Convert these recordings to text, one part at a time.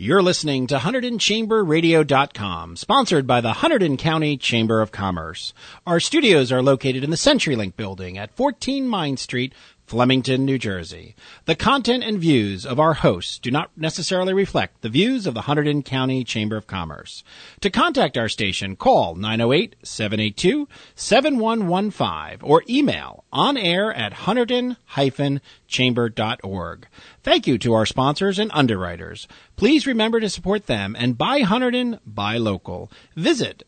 You're listening to HunterdonChamberRadio.com, sponsored by the Hunterdon County Chamber of Commerce. Our studios are located in the CenturyLink building at 14 Mine Street, Flemington, New Jersey. The content and views of our hosts do not necessarily reflect the views of the Hunterdon County Chamber of Commerce. To contact our station, call 908-782-7115 or email onair@hunterdon-chamber.org. Thank you to our sponsors and underwriters. Please remember to support them and buy Hunterdon, buy local. Visit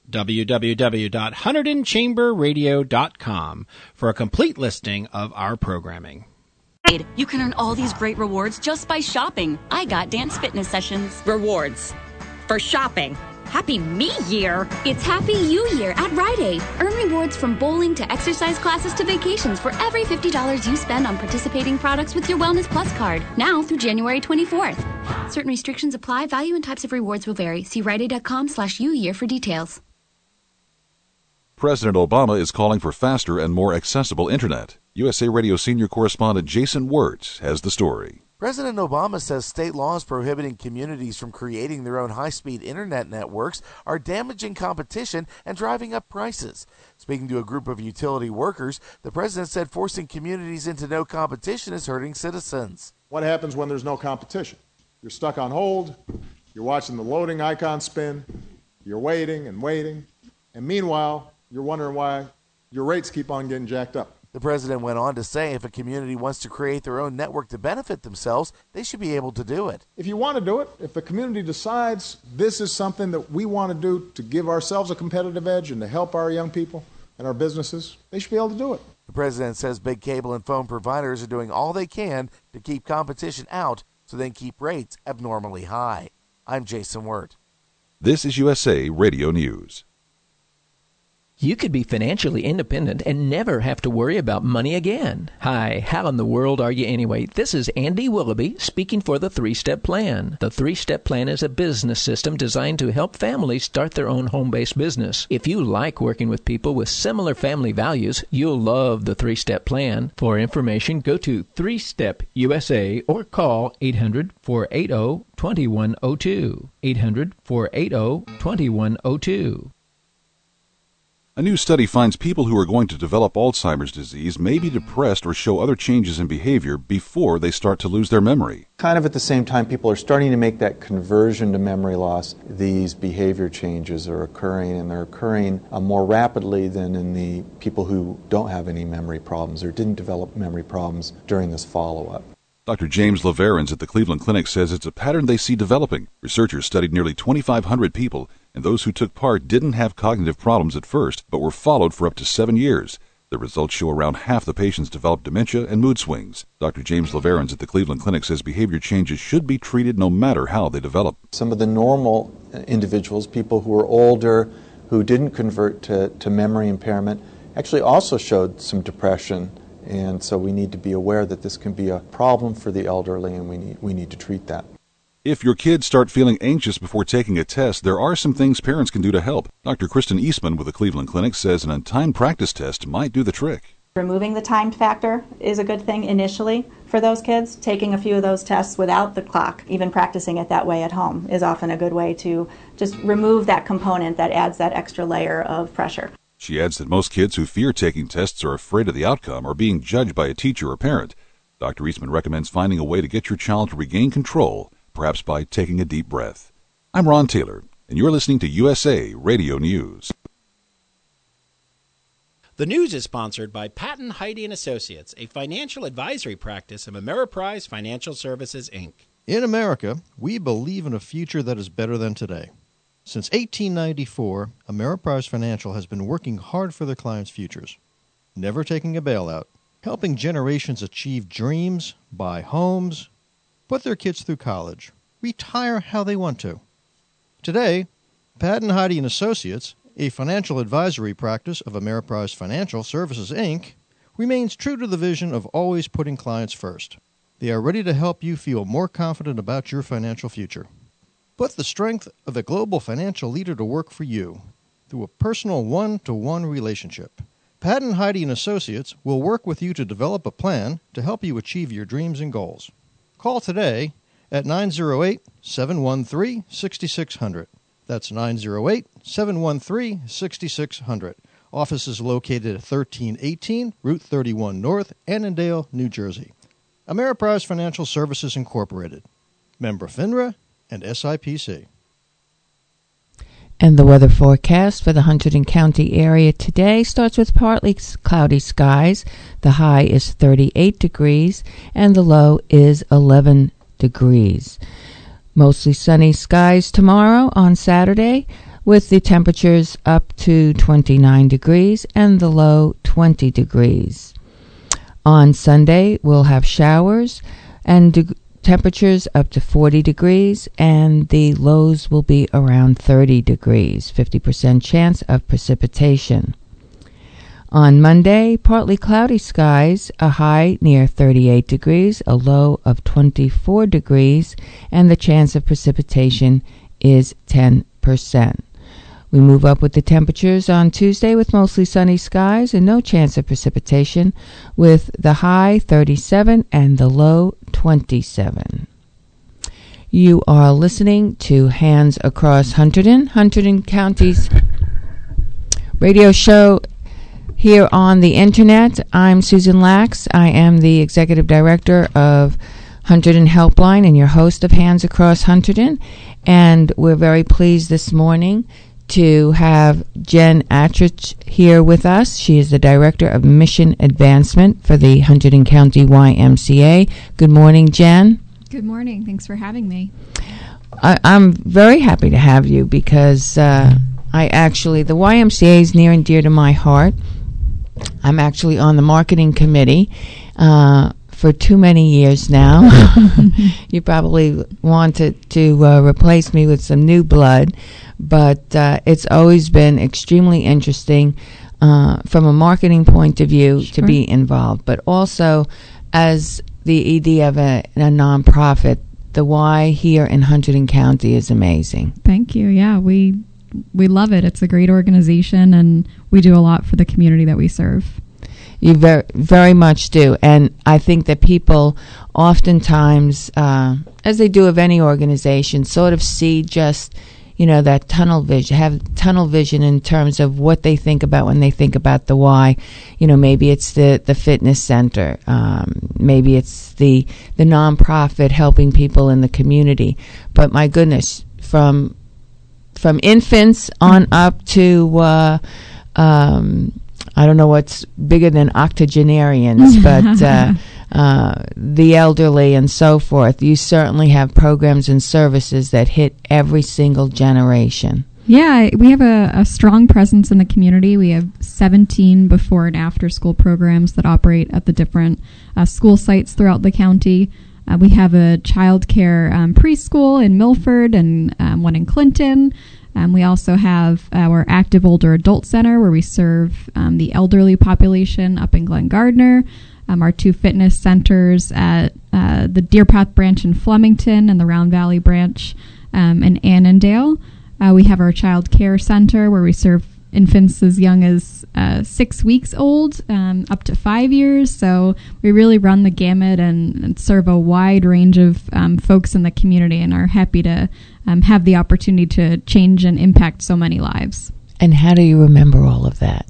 www.HunterdonChamberRadio.com for a complete listing of our programming. You can earn all these great rewards just by shopping. I got dance fitness sessions. Rewards for shopping. Happy Me Year! It's Happy You Year at Rite Aid. Earn rewards from bowling to exercise classes to vacations for every $50 you spend on participating products with your Wellness Plus card. Now through January 24th. Certain restrictions apply. Value and types of rewards will vary. See riteaid.com/uyear for details. President Obama is calling for faster and more accessible Internet. USA Radio senior correspondent Jason Wirtz has the story. President Obama says state laws prohibiting communities from creating their own high-speed internet networks are damaging competition and driving up prices. Speaking to a group of utility workers, the president said forcing communities into no competition is hurting citizens. What happens when there's no competition? You're stuck on hold, you're watching the loading icon spin, you're waiting, and meanwhile, you're wondering why your rates keep on getting jacked up. The president went on to say if a community wants to create their own network to benefit themselves, they should be able to do it. If you want to do it, if the community decides this is something that we want to do to give ourselves a competitive edge and to help our young people and our businesses, they should be able to do it. The president says big cable and phone providers are doing all they can to keep competition out so they can keep rates abnormally high. I'm Jason Wirt. This is USA Radio News. You could be financially independent and never have to worry about money again. Hi, how in the world are you anyway? This is Andy Willoughby speaking for the 3-Step Plan. The 3-Step Plan is a business system designed to help families start their own home-based business. If you like working with people with similar family values, you'll love the 3-Step Plan. For information, go to 3Step USA or call 800-480-2102. 800-480-2102. A new study finds people who are going to develop Alzheimer's disease may be depressed or show other changes in behavior before they start to lose their memory. Kind of at the same time, people are starting to make that conversion to memory loss. These behavior changes are occurring, and they're occurring more rapidly than in the people who don't have any memory problems or didn't develop memory problems during this follow-up. Dr. James Laverens at the Cleveland Clinic says it's a pattern they see developing. Researchers studied nearly 2,500 people, and those who took part didn't have cognitive problems at first, but were followed for up to 7 years. The results show around half the patients developed dementia and mood swings. Dr. James Laverens at the Cleveland Clinic says behavior changes should be treated no matter how they develop. Some of the normal individuals, people who are older, who didn't convert to memory impairment, actually also showed some depression. And so we need to be aware that this can be a problem for the elderly, and we need to treat that. If your kids start feeling anxious before taking a test, there are some things parents can do to help. Dr. Kristen Eastman with the Cleveland Clinic says an untimed practice test might do the trick. Removing the timed factor is a good thing initially for those kids. Taking a few of those tests without the clock, even practicing it that way at home, is often a good way to just remove that component that adds that extra layer of pressure. She adds that most kids who fear taking tests are afraid of the outcome or being judged by a teacher or parent. Dr. Eastman recommends finding a way to get your child to regain control, perhaps by taking a deep breath. I'm Ron Taylor, and you're listening to USA Radio News. The news is sponsored by Patton Heide & Associates, a financial advisory practice of Ameriprise Financial Services, Inc. In America, we believe in a future that is better than today. Since 1894, Ameriprise Financial has been working hard for their clients' futures, never taking a bailout, helping generations achieve dreams, buy homes, put their kids through college, retire how they want to. Today, Patton Heide & Associates, a financial advisory practice of Ameriprise Financial Services, Inc., remains true to the vision of always putting clients first. They are ready to help you feel more confident about your financial future. Put the strength of a global financial leader to work for you through a personal one-to-one relationship. Patton Heide & Associates will work with you to develop a plan to help you achieve your dreams and goals. Call today at 908-713-6600. That's 908-713-6600. Office is located at 1318 Route 31 North, Annandale, New Jersey. Ameriprise Financial Services Incorporated. Member FINRA and SIPC. And the weather forecast for the Hunterdon County area today starts with partly cloudy skies. The high is 38 degrees and the low is 11 degrees. Mostly sunny skies tomorrow on Saturday, with the temperatures up to 29 degrees and the low 20 degrees. On Sunday, we'll have showers and temperatures up to 40 degrees, and the lows will be around 30 degrees, 50% chance of precipitation. On Monday, partly cloudy skies, a high near 38 degrees, a low of 24 degrees, and the chance of precipitation is 10%. We move up with the temperatures on Tuesday with mostly sunny skies and no chance of precipitation, with the high 37 and the low 27. You are listening to Hands Across Hunterdon, Hunterdon County's radio show here on the internet. I'm Susan Lax. I am the executive director of Hunterdon Helpline and your host of Hands Across Hunterdon. And we're very pleased this morning to have Jen Attridge here with us. She is the Director of Mission Advancement for the Hunterdon County YMCA. Good morning, Jen. Good morning. Thanks for having me. I'm very happy to have you because the YMCA is near and dear to my heart. I'm actually on the marketing committee for too many years now. You probably wanted to replace me with some new blood, but it's always been extremely interesting from a marketing point of view to be involved, but also as the ED of a nonprofit. The Y here in Hunterdon County is amazing. Thank you. Yeah, we love it. It's a great organization, and we do a lot for the community that we serve. You very, very much do. And I think that people oftentimes, as they do of any organization, sort of see just, that tunnel vision, have tunnel vision in terms of what they think about when they think about the Y. Maybe it's the fitness center. Maybe it's the nonprofit helping people in the community. But my goodness, from infants on up to I don't know what's bigger than octogenarians, but the elderly and so forth. You certainly have programs and services that hit every single generation. Yeah, we have a strong presence in the community. We have 17 before and after school programs that operate at the different school sites throughout the county. We have a child care preschool in Milford and one in Clinton. We also have our active older adult center where we serve the elderly population up in Glen Gardner. Our two fitness centers at the Deer Path branch in Flemington and the Round Valley branch in Annandale. We have our child care center where we serve infants as young as 6 weeks old up to 5 years. So we really run the gamut and serve a wide range of folks in the community, and are happy to have the opportunity to change and impact so many lives. And how do you remember all of that?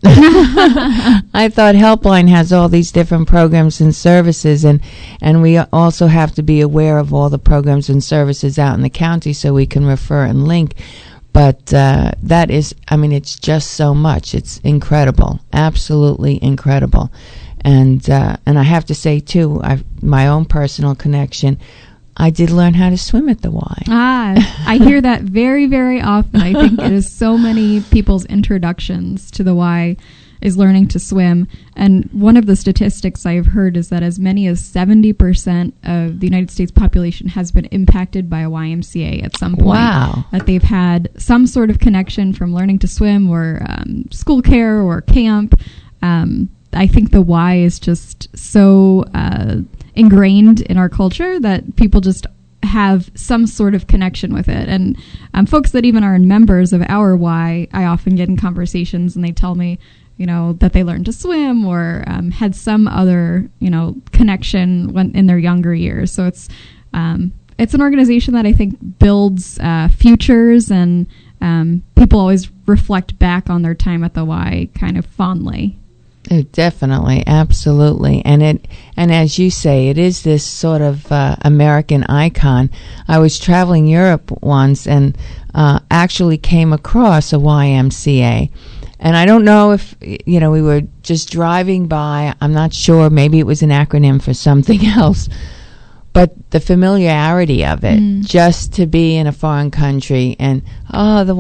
I thought Helpline has all these different programs and services, and we also have to be aware of all the programs and services out in the county so we can refer and link. But that is, it's just so much. It's incredible, absolutely incredible. And I have to say, too, my own personal connection, I did learn how to swim at the Y. I hear that very, very often. I think it is so many people's introductions to the Y is learning to swim. And one of the statistics I've heard is that as many as 70% of the United States population has been impacted by a YMCA at some point. Wow. That they've had some sort of connection from learning to swim or school care or camp. I think the Y is just so ingrained in our culture that people just have some sort of connection with it. And folks that even are members of our Y, I often get in conversations and they tell me, that they learned to swim or had some other, connection when in their younger years. So it's an organization that I think builds futures, and people always reflect back on their time at the Y kind of fondly. Oh, definitely, absolutely, and as you say, it is this sort of American icon. I was traveling Europe once and actually came across a YMCA, and I don't know if we were just driving by. I'm not sure. Maybe it was an acronym for something else, but the familiarity of it, just to be in a foreign country and the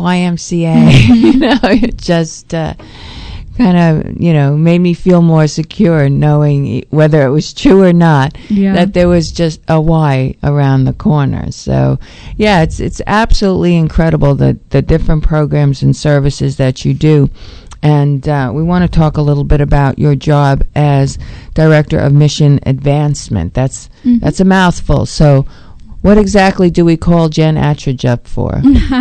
YMCA, it just. Kind of, made me feel more secure knowing whether it was true or not, that there was just a Y around the corner. So, yeah, it's absolutely incredible the different programs and services that you do. And we want to talk a little bit about your job as Director of Mission Advancement. That's a mouthful. So what exactly do we call Jen Attridge up for?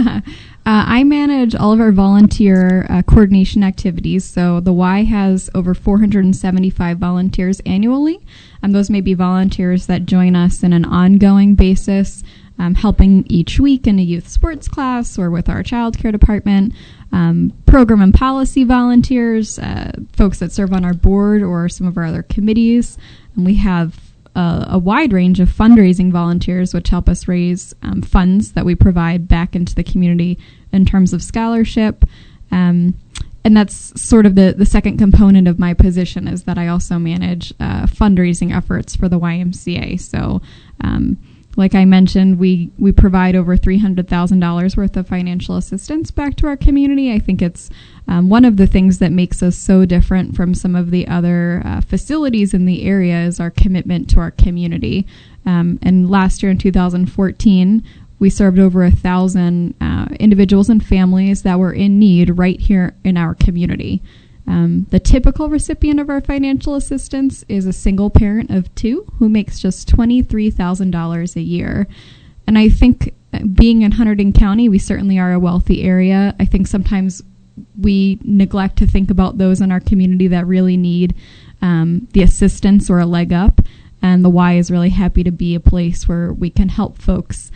I manage all of our volunteer coordination activities. So the Y has over 475 volunteers annually. Those may be volunteers that join us in an ongoing basis, helping each week in a youth sports class or with our child care department. Program and policy volunteers, folks that serve on our board or some of our other committees. And we have a wide range of fundraising volunteers, which help us raise funds that we provide back into the community in terms of scholarship. And that's sort of the second component of my position, is that I also manage fundraising efforts for the YMCA. So like I mentioned, we provide over $300,000 worth of financial assistance back to our community. I think it's one of the things that makes us so different from some of the other facilities in the area is our commitment to our community. And last year in 2014, we served over 1,000 individuals and families that were in need right here in our community. The typical recipient of our financial assistance is a single parent of 2 who makes just $23,000 a year. And I think being in Hunterdon County, we certainly are a wealthy area. I think sometimes we neglect to think about those in our community that really need the assistance or a leg up. And the Y is really happy to be a place where we can help folks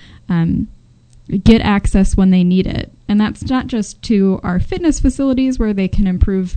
get access when they need it. And that's not just to our fitness facilities where they can improve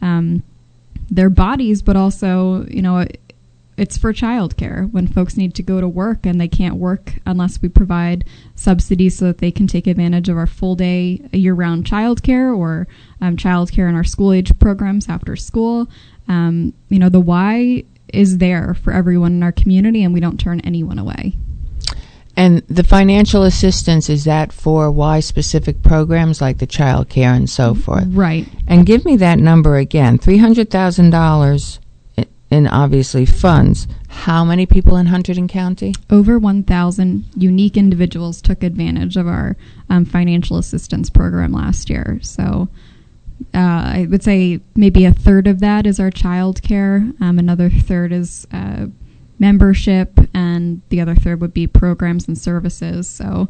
their bodies, but also, it's for childcare when folks need to go to work and they can't work unless we provide subsidies so that they can take advantage of our full day year-round childcare or childcare in our school age programs after school. The Y is there for everyone in our community, and we don't turn anyone away. And the financial assistance, is that for Y-specific programs like the child care and so forth? Right. And give me that number again, $300,000 in obviously funds. How many people in Hunterdon County? Over 1,000 unique individuals took advantage of our financial assistance program last year. So I would say maybe a third of that is our child care. Another third is membership, and the other third would be programs and services. So,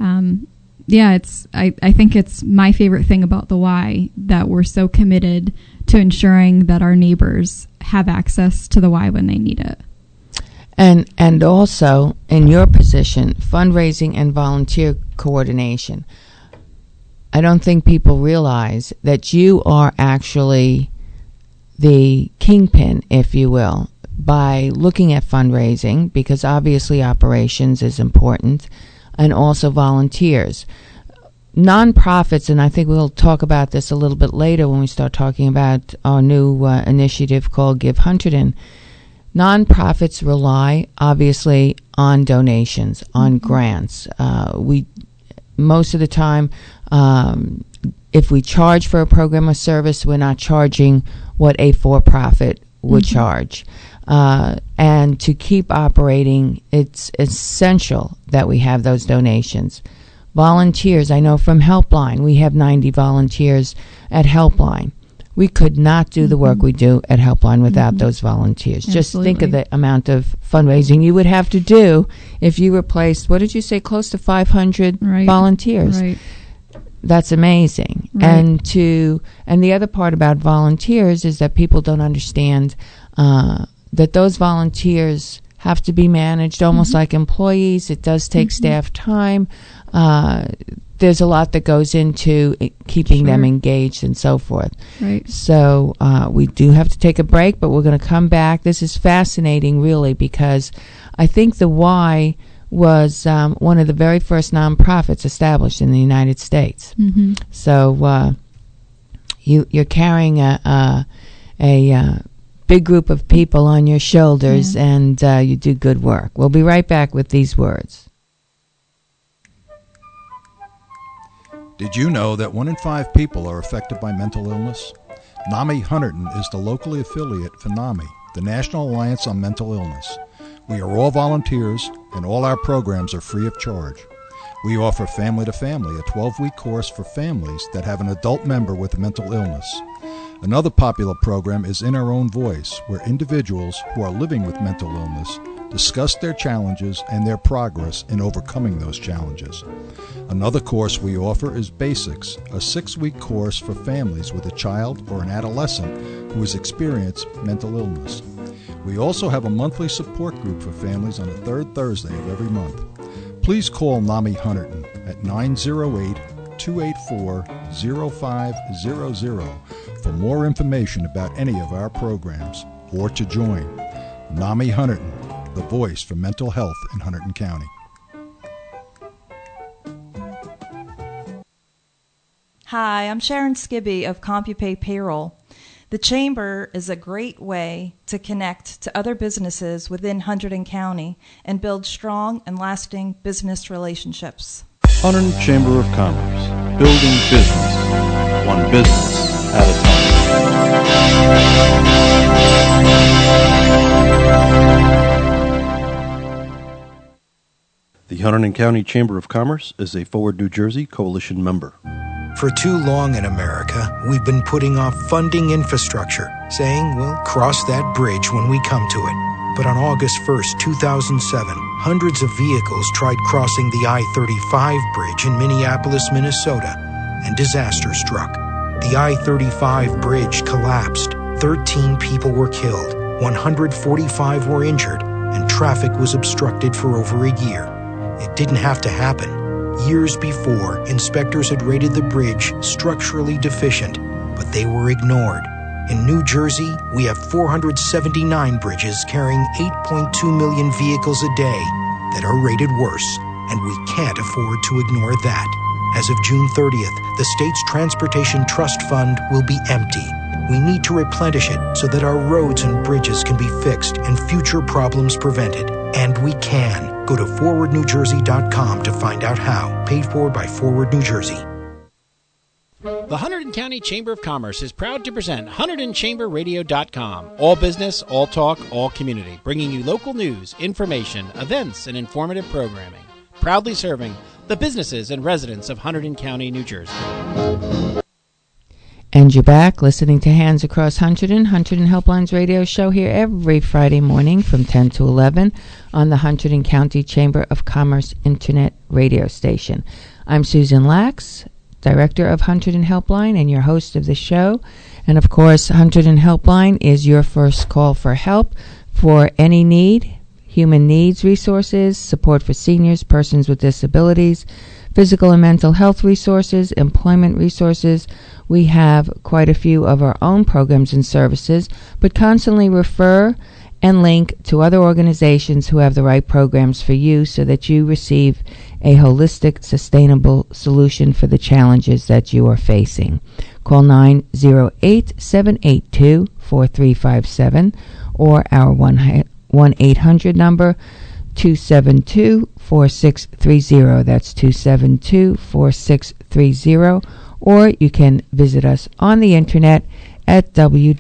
I think it's my favorite thing about the Y that we're so committed to ensuring that our neighbors have access to the Y when they need it. And also, in your position, fundraising and volunteer coordination. I don't think people realize that you are actually the kingpin, if you will, by looking at fundraising, because obviously operations is important, and also volunteers. Nonprofits, and I think we'll talk about this a little bit later when we start talking about our new initiative called Give Hunterdon. Nonprofits rely, obviously, on donations, on grants. We most of the time, if we charge for a program or service, we're not charging what a for-profit would charge. And to keep operating, it's essential that we have those donations. Volunteers, I know from Helpline, we have 90 volunteers at Helpline. We could not do the work we do at Helpline without those volunteers. Absolutely. Just think of the amount of fundraising you would have to do if you replaced, what did you say, close to 500 volunteers. Right. That's amazing. Right. And the other part about volunteers is that people don't understand that those volunteers have to be managed almost like employees. It does take staff time. There's a lot that goes into keeping them engaged and so forth. Right. So we do have to take a break, but we're going to come back. This is fascinating, really, because I think the Y was one of the very first nonprofits established in the United States. Mm-hmm. So you're carrying a big group of people on your shoulders, and you do good work. We'll be right back with these words. Did you know that 1 in 5 people are affected by mental illness? NAMI Hunterdon is the locally affiliate for NAMI, the National Alliance on Mental Illness. We are all volunteers, and all our programs are free of charge. We offer Family to Family, a 12-week course for families that have an adult member with a mental illness. Another popular program is In Our Own Voice, where individuals who are living with mental illness discuss their challenges and their progress in overcoming those challenges. Another course we offer is Basics, a 6-week course for families with a child or an adolescent who has experienced mental illness. We also have a monthly support group for families on the third Thursday of every month. Please call NAMI Hunterdon at 908-284-0500 for more information about any of our programs or to join. NAMI Hunterdon, the voice for mental health in Hunterdon County. Hi, I'm Sharon Skibby of CompuPay Payroll. The Chamber is a great way to connect to other businesses within Hunterdon County and build strong and lasting business relationships. Hunterdon Chamber of Commerce, building business, one business at a time. The Hunterdon County Chamber of Commerce is a Forward New Jersey Coalition member. For too long in America, we've been putting off funding infrastructure, saying we'll cross that bridge when we come to it. But on August 1st, 2007, hundreds of vehicles tried crossing the I-35 bridge in Minneapolis, Minnesota, and disaster struck. The I-35 bridge collapsed. 13 people were killed, 145 were injured, and traffic was obstructed for over a year. It didn't have to happen. Years before, inspectors had rated the bridge structurally deficient, but they were ignored. In New Jersey, we have 479 bridges carrying 8.2 million vehicles a day that are rated worse, and we can't afford to ignore that. As of June 30th, the state's Transportation Trust Fund will be empty. We need to replenish it so that our roads and bridges can be fixed and future problems prevented. And we can. Go to forwardnewjersey.com to find out how. Paid for by Forward New Jersey. The Hunterdon County Chamber of Commerce is proud to present HunterdonChamberRadio.com. All business, all talk, all community. Bringing you local news, information, events, and informative programming. Proudly serving the businesses and residents of Hunterdon County, New Jersey. And you're back listening to Hands Across Hunterdon Helplines radio show here every Friday morning from 10 to 11 on the Hunterdon County Chamber of Commerce Internet radio station. I'm Susan Lax, Director of Hunterdon Helpline and your host of the show. And of course, Hunterdon Helpline is your first call for help for any need, human needs resources, support for seniors, persons with disabilities, physical and mental health resources, employment resources. We have quite a few of our own programs and services, but constantly refer and link to other organizations who have the right programs for you so that you receive a holistic, sustainable solution for the challenges that you are facing. Call 908-782-4357 or our 1-800 number, 272-4630. That's 272-4630. Or you can visit us on the internet at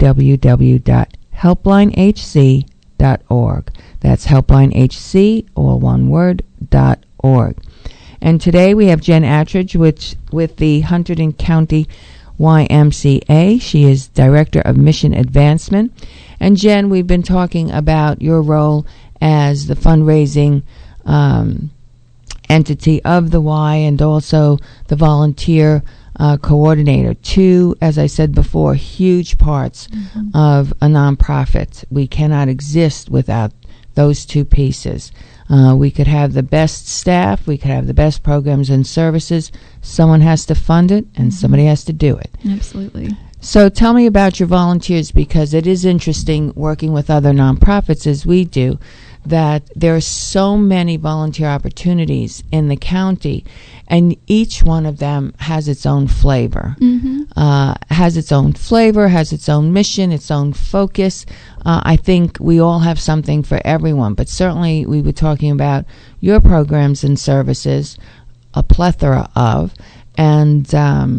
www.helplinehc.org. That's helplinehc, all one word, .org. And today we have Jen Attridge with the Hunterdon County YMCA. She is Director of Mission Advancement. And Jen, we've been talking about your role as the fundraising entity of the Y and also the volunteer coordinator. Two, as I said before, huge parts of a nonprofit. We cannot exist without those two pieces. We could have the best staff, we could have the best programs and services. Someone has to fund it, and somebody has to do it. Absolutely. So tell me about your volunteers, because it is interesting working with other nonprofits as we do, that there are so many volunteer opportunities in the county, and each one of them has its own flavor. Has its own flavor, has its own mission, its own focus. I think we all have something for everyone, but certainly we were talking about your programs and services, a plethora of, and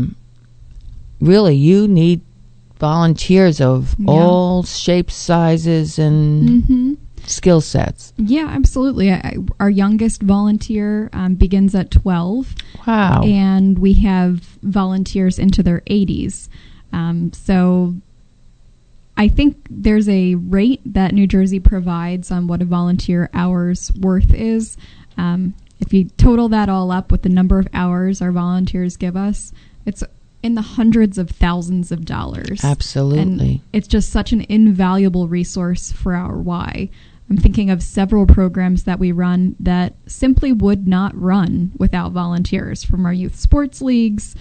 really you need volunteers of all shapes, sizes, and skill sets. Yeah, absolutely. Our youngest volunteer begins at 12. Wow. And we have volunteers into their 80s. So I think there's a rate that New Jersey provides on what a volunteer hour's worth is. If you total that all up with the number of hours our volunteers give us, it's in the hundreds of thousands of dollars. Absolutely. And it's just such an invaluable resource for our Y. I'm thinking of several programs that we run that simply would not run without volunteers, from our youth sports leagues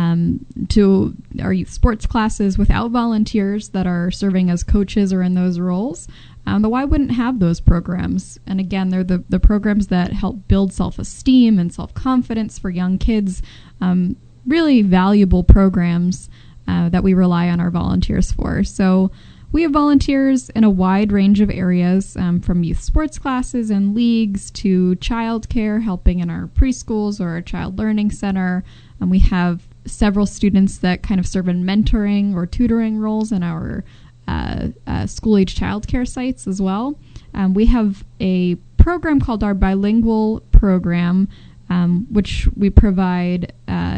to our youth sports classes without volunteers that are serving as coaches or in those roles. The Y wouldn't have those programs. And again, they're the programs that help build self-esteem and self-confidence for young kids. Really valuable programs that we rely on our volunteers for. So we have volunteers in a wide range of areas, from youth sports classes and leagues to childcare, helping in our preschools or our child learning center. And we have several students that kind of serve in mentoring or tutoring roles in our school-age childcare sites as well. We have a program called our bilingual program, which we provide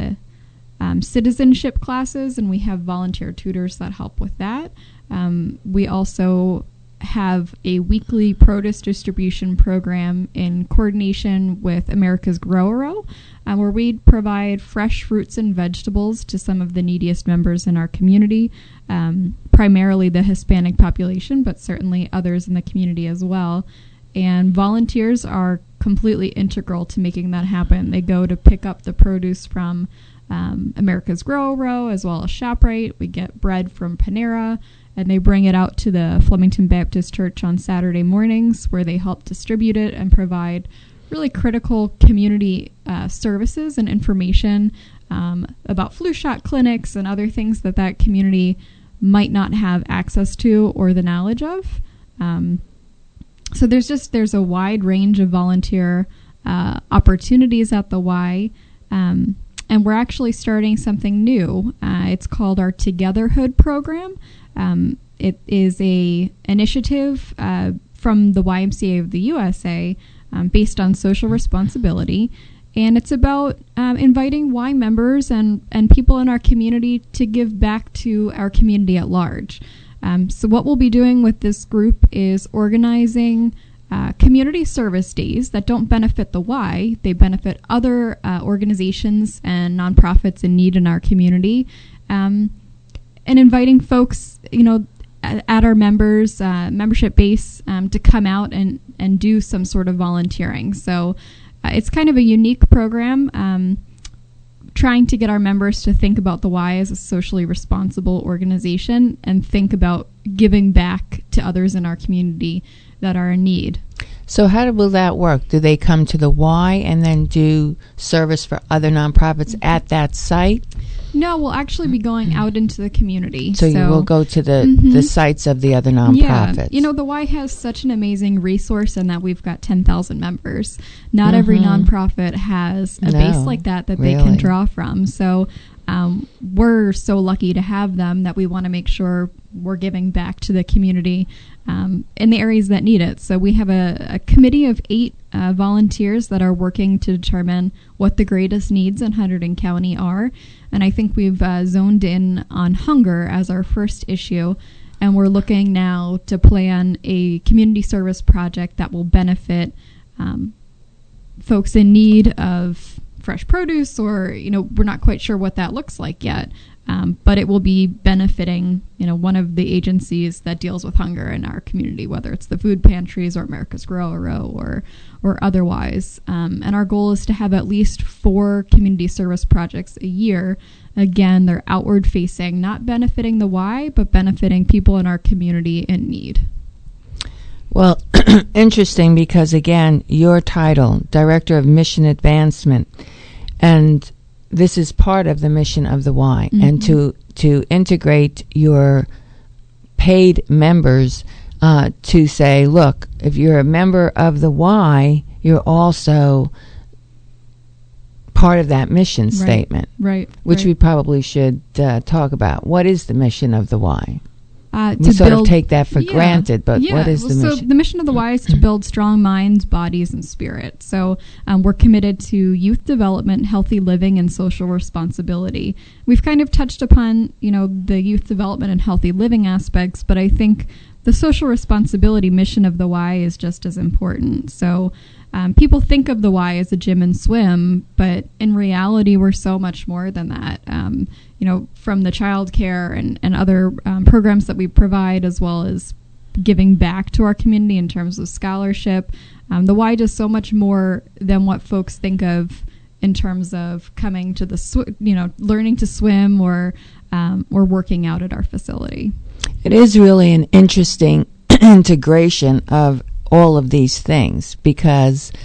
citizenship classes, and we have volunteer tutors that help with that. We also have a weekly produce distribution program in coordination with America's Grow-A-Row, where we provide fresh fruits and vegetables to some of the neediest members in our community, primarily the Hispanic population, but certainly others in the community as well. And volunteers are completely integral to making that happen. They go to pick up the produce from America's Grow-A-Row as well as ShopRite. We get bread from Panera, and they bring it out to the Flemington Baptist Church on Saturday mornings, where they help distribute it and provide really critical community services and information about flu shot clinics and other things that community might not have access to or the knowledge of. So there's a wide range of volunteer opportunities at the Y. And we're actually starting something new. It's called our Togetherhood program. It is a initiative from the YMCA of the USA based on social responsibility. And it's about inviting Y members and people in our community to give back to our community at large. So what we'll be doing with this group is organizing community service days that don't benefit the Y. They benefit other organizations and nonprofits in need in our community, and inviting folks, at our members membership base to come out and do some sort of volunteering. So it's kind of a unique program, trying to get our members to think about the Y as a socially responsible organization and think about giving back to others in our community that are in need. So how will that work? Do they come to the Y and then do service for other nonprofits at that site? No, we'll actually be going out into the community. So you will go to the sites of the other nonprofits. Yeah, the Y has such an amazing resource in that we've got 10,000 members. Not every nonprofit has a base like that they can draw from. So we're so lucky to have them that we want to make sure we're giving back to the community in the areas that need it. So we have a committee of 8 volunteers that are working to determine what the greatest needs in Hunterdon County are. And I think we've zoned in on hunger as our first issue. And we're looking now to plan a community service project that will benefit folks in need of fresh produce, or we're not quite sure what that looks like yet, but it will be benefiting, one of the agencies that deals with hunger in our community, whether it's the food pantries or America's Grow or otherwise. And our goal is to have at least 4 community service projects a year. Again, they're outward facing, not benefiting the Y, but benefiting people in our community in need. Well, interesting, because again, your title, Director of Mission Advancement, and this is part of the mission of the Y, and to integrate your paid members to say, look, if you're a member of the Y, you're also part of that mission statement, which we probably should talk about. What is the mission of the Y? We sort of take that for granted, but what is the mission? So the mission of the Y is to build strong minds, bodies, and spirit. So we're committed to youth development, healthy living, and social responsibility. We've kind of touched upon, the youth development and healthy living aspects, but I think the social responsibility mission of the Y is just as important. So people think of the Y as a gym and swim, but in reality, we're so much more than that. From the child care and other programs that we provide, as well as giving back to our community in terms of scholarship. The Y does so much more than what folks think of in terms of coming to learning to swim or working out at our facility. It is really an interesting integration of all of these things because,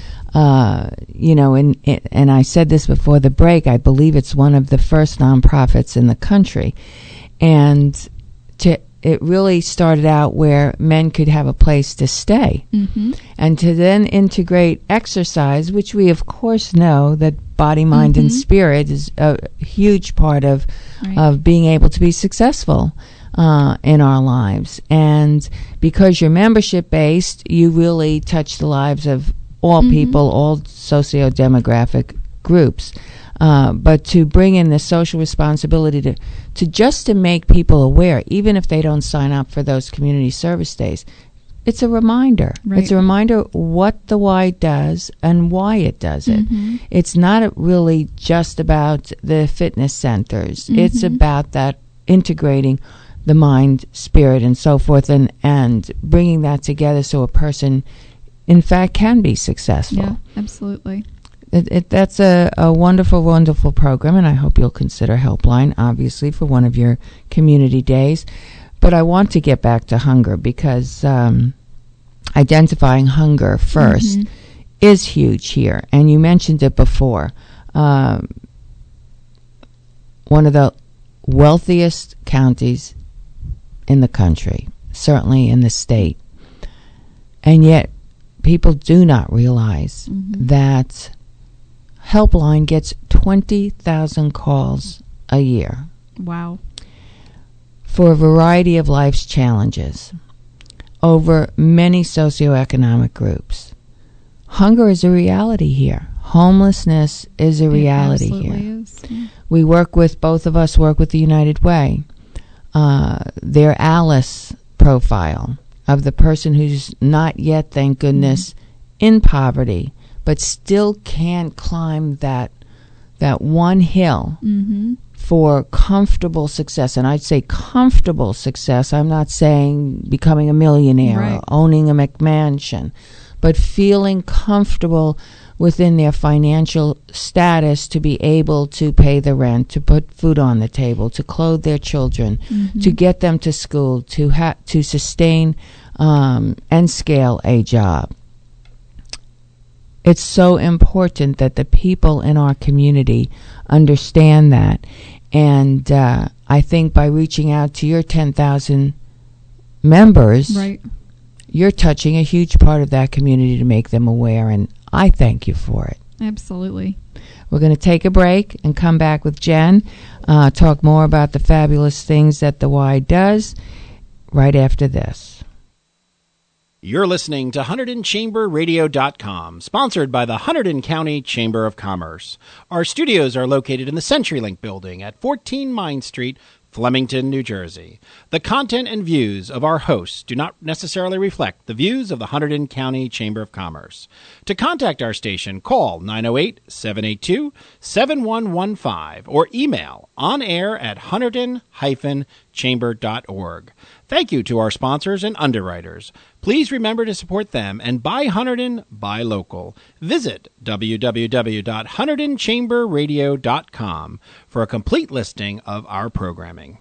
and I said this before the break, I believe it's one of the first nonprofits in the country. And it really started out where men could have a place to stay. Mm-hmm. And to then integrate exercise, which we of course know that body, mind, and spirit is a huge part of being able to be successful in our lives. And because you're membership based, you really touch the lives of all people, all socio-demographic groups. But to bring in the social responsibility to make people aware, even if they don't sign up for those community service days, it's a reminder. Right. It's a reminder what the Y does and why it does it. It's not really just about the fitness centers. It's about that integrating the mind, spirit, and so forth, and bringing that together so a person, in fact, can be successful. Yeah, absolutely. That's a wonderful, wonderful program, and I hope you'll consider Helpline, obviously, for one of your community days. But I want to get back to hunger because identifying hunger first is huge here, and you mentioned it before. One of the wealthiest counties in the country, certainly in the state, and yet people do not realize that Helpline gets 20,000 calls a year. Wow. For a variety of life's challenges over many socioeconomic groups. Hunger is a reality here. Homelessness is a reality here. Is. Yeah. We both of us work with the United Way. Their Alice profile of the person who's not yet, thank goodness, in poverty, but still can't climb that one hill for comfortable success. And I'd say comfortable success. I'm not saying becoming a millionaire or owning a McMansion, but feeling comfortable within their financial status to be able to pay the rent, to put food on the table, to clothe their children, to get them to school, to sustain and scale a job. It's so important that the people in our community understand that. And I think by reaching out to your 10,000 members, you're touching a huge part of that community to make them aware, and I thank you for it. Absolutely. We're going to take a break and come back with Jen, talk more about the fabulous things that the Y does right after this. You're listening to HunterdonChamberRadio.com, sponsored by the Hunterdon County Chamber of Commerce. Our studios are located in the CenturyLink building at 14 Mine Street, Flemington, New Jersey. The content and views of our hosts do not necessarily reflect the views of the Hunterdon County Chamber of Commerce. To contact our station, call 908-782-7115 or email onair@hunterdon-chamber.org. Thank you to our sponsors and underwriters. Please remember to support them and buy Hunterdon, buy local. Visit www.hunterdon-chamberradio.com for a complete listing of our programming.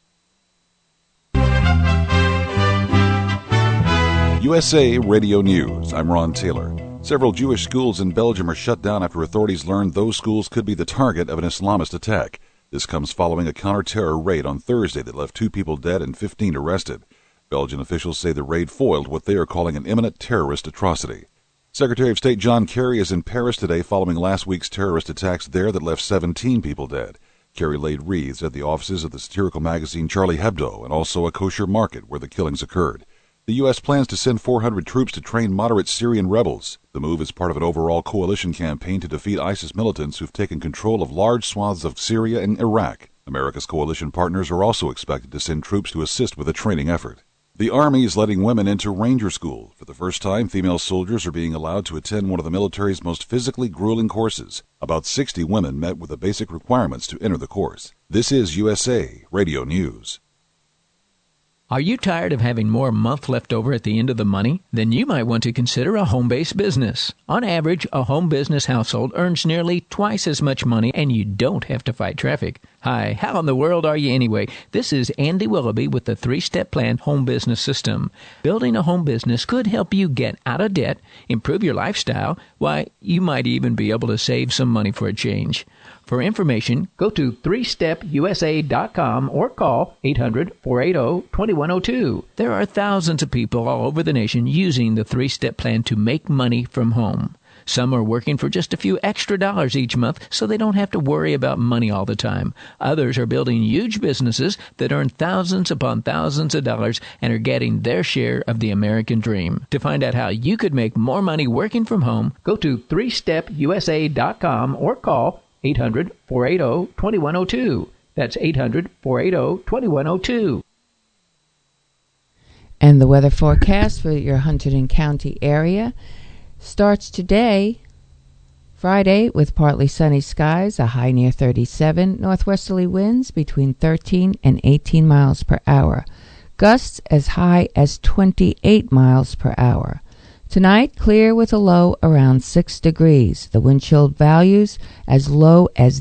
USA Radio News. I'm Ron Taylor. Several Jewish schools in Belgium are shut down after authorities learned those schools could be the target of an Islamist attack. This comes following a counter-terror raid on Thursday that left 2 people dead and 15 arrested. Belgian officials say the raid foiled what they are calling an imminent terrorist atrocity. Secretary of State John Kerry is in Paris today following last week's terrorist attacks there that left 17 people dead. Kerry laid wreaths at the offices of the satirical magazine Charlie Hebdo and also a kosher market where the killings occurred. The U.S. plans to send 400 troops to train moderate Syrian rebels. The move is part of an overall coalition campaign to defeat ISIS militants who've taken control of large swaths of Syria and Iraq. America's coalition partners are also expected to send troops to assist with the training effort. The Army is letting women into Ranger School. For the first time, female soldiers are being allowed to attend one of the military's most physically grueling courses. About 60 women met with the basic requirements to enter the course. This is USA Radio News. Are you tired of having more month left over at the end of the money? Then you might want to consider a home-based business. On average, a home business household earns nearly twice as much money, and you don't have to fight traffic. Hi, how in the world are you anyway? This is Andy Willoughby with the 3-Step Plan Home Business System. Building a home business could help you get out of debt, improve your lifestyle. Why, you might even be able to save some money for a change. For information, go to 3stepusa.com or call 800-480-2102. There are thousands of people all over the nation using the 3-Step Plan to make money from home. Some are working for just a few extra dollars each month so they don't have to worry about money all the time. Others are building huge businesses that earn thousands upon thousands of dollars and are getting their share of the American dream. To find out how you could make more money working from home, go to 3stepusa.com or call 800-480-2102. That's 800-480-2102. And the weather forecast for your Hunterdon County area starts today, Friday, with partly sunny skies, a high near 37, northwesterly winds between 13 and 18 miles per hour, gusts as high as 28 miles per hour. Tonight, clear with a low around 6 degrees. The wind chill values as low as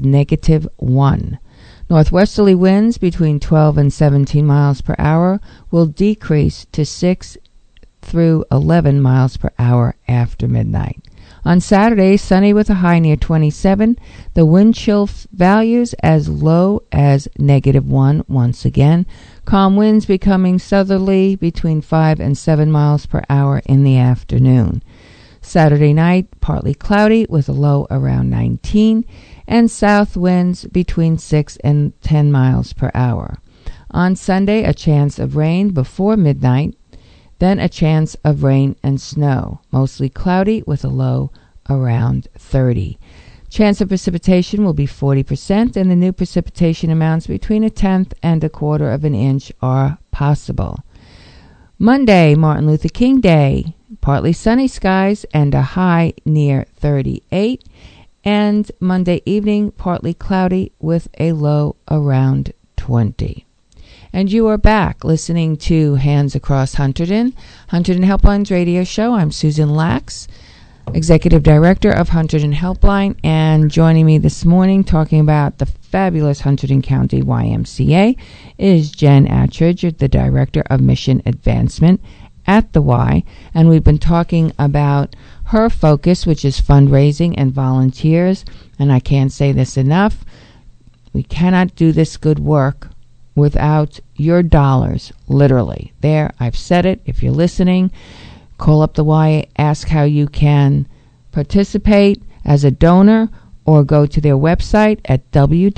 -1. Northwesterly winds between 12 and 17 miles per hour will decrease to 6 through 11 miles per hour after midnight. On Saturday, sunny with a high near 27. The wind chill values as low as -1 once again. Calm winds becoming southerly between 5 and 7 miles per hour in the afternoon. Saturday night, partly cloudy with a low around 19 and south winds between 6 and 10 miles per hour. On Sunday, a chance of rain before midnight, then a chance of rain and snow, mostly cloudy with a low around 30. Chance of precipitation will be 40%, and the new precipitation amounts between 1/10 and 1/4 of an inch are possible. Monday, Martin Luther King Day, partly sunny skies and a high near 38. And Monday evening, partly cloudy with a low around 20. And you are back listening to Hands Across Hunterdon Helpline's radio show. I'm Susan Lax, Executive Director of Hunterdon Helpline, and joining me this morning talking about the fabulous Hunterdon County YMCA is Jen Attridge, the Director of Mission Advancement at the Y, and we've been talking about her focus, which is fundraising and volunteers, and I can't say this enough. We cannot do this good work without your dollars, literally. There, I've said it. If you're listening, call up the Y, ask how you can participate as a donor, or go to their website at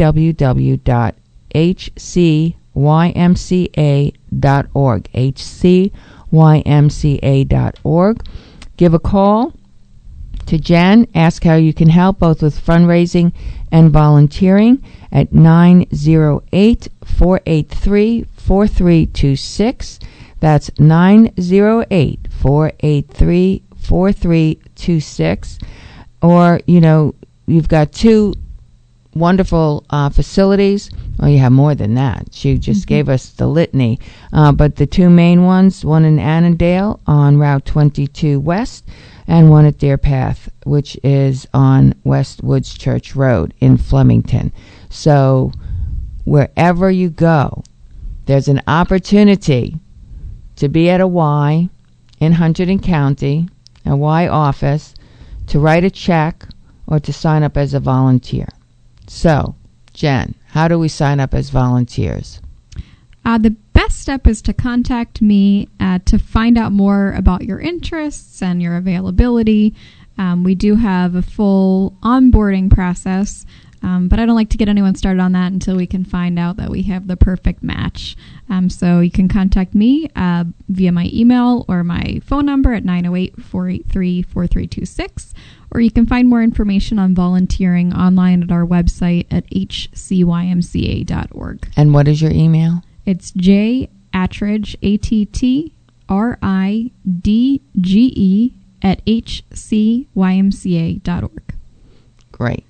www.hcymca.org, hcymca.org. Give a call to Jen, ask how you can help both with fundraising and volunteering at 908-4 908-483-4326. That's 908-483-4326. Or, you've got two wonderful facilities. Well, you have more than that. She just gave us the litany. But the two main ones, one in Annandale on Route 22 West, and one at Deer Path, which is on West Woods Church Road in Flemington. So wherever you go, there's an opportunity to be at a Y in Hunterdon County, a Y office, to write a check or to sign up as a volunteer. So, Jen, how do we sign up as volunteers? The best step is to contact me to find out more about your interests and your availability. We do have a full onboarding process, but I don't like to get anyone started on that until we can find out that we have the perfect match. So you can contact me via my email or my phone number at 908-483-4326, or you can find more information on volunteering online at our website at hcymca.org. And what is your email? It's jattridge, ATTRIDGE at hcymca.org. Great.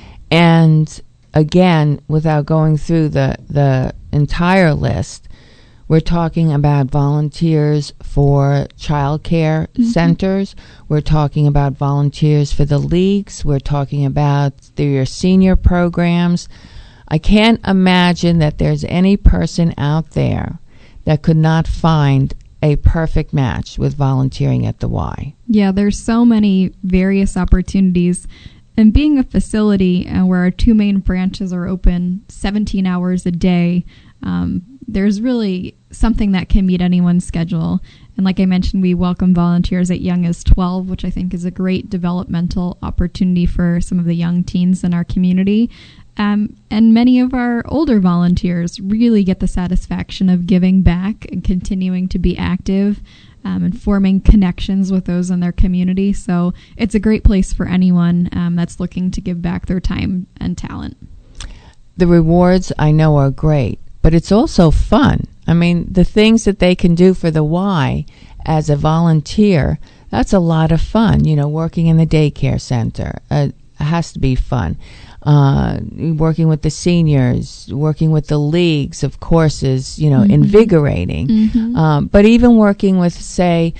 And again, without going through the entire list, we're talking about volunteers for child care centers. We're talking about volunteers for the leagues. We're talking about your senior programs. I can't imagine that there's any person out there that could not find a perfect match with volunteering at the Y. Yeah, there's so many various opportunities. And being a facility where our two main branches are open 17 hours a day, there's really something that can meet anyone's schedule. And like I mentioned, we welcome volunteers at young as 12, which I think is a great developmental opportunity for some of the young teens in our community. And many of our older volunteers really get the satisfaction of giving back and continuing to be active and forming connections with those in their community. So it's a great place for anyone that's looking to give back their time and talent. The rewards, I know, are great, but it's also fun. I mean, the things that they can do for the Y as a volunteer, that's a lot of fun. Working in the daycare center, it has to be fun. Working with the seniors, working with the leagues, of course, is, invigorating. But even working with, say,